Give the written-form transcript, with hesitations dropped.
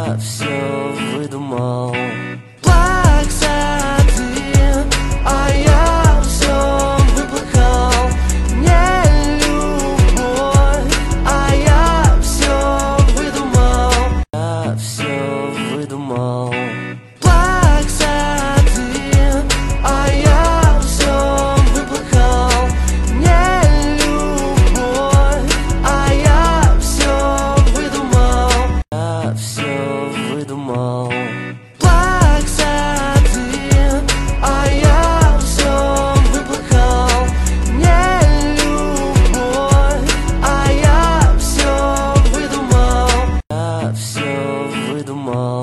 все выдумал. Плакса ты, а я все выплакал. Не любовь, а я все выдумал. Я все выдумал. Плакса ты, а я все выплакал. Не любовь, а я все выдумал. Я все выдумал. Плакса ты, а я все выплакал. Не любовь, а я все выдумал. Я все выдумал.